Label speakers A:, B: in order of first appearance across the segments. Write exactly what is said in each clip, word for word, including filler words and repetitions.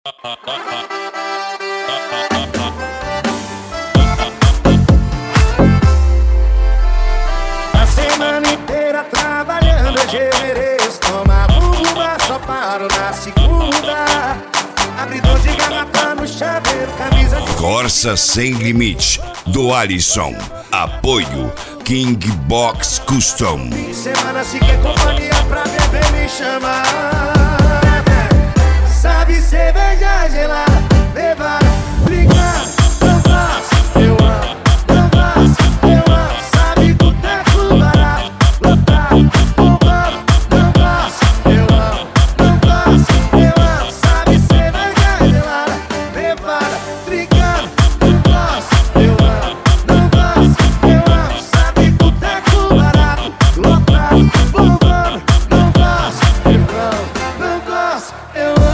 A: A semana inteira trabalhando, hoje eu mereço tomar uma, só paro na segunda. Abridor de garrafa no chaveiro, camisa de...
B: Corsa Sem Limite, do Alisson. Apoio King Box Custom.
A: Fim de semana se quer companhia pra beber, me chama. Sabe cerveja gelada, levar, brincar, não gosto, eu amo, não gosto, eu amo. Sabe boteco barato, lotado, bombando, não gosto, eu amo, não gosto, eu amo. Sabe cerveja gelada, levada, brincando, não gosto, eu amo, não gosto, eu amo. Sabe boteco barato, lotado, bombando, não gosto, eu amo, não gosto, eu amo.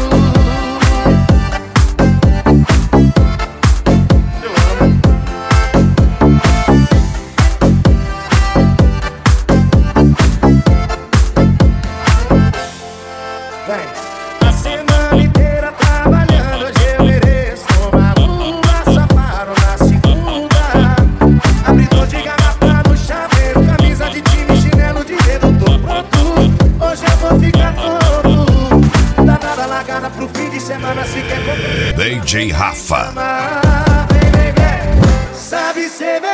A: A semana inteira trabalhando, hoje eu mereço tomar uma, só paro na segunda. Abridor de garrafa no chaveiro, camisa de time, chinelo de dedo, tô pronto. Hoje eu vou ficar todo. Dá nada largada pro fim de semana, se quer comprar.
B: D J Rafa.
A: Vem, vem, vem. Sabe ser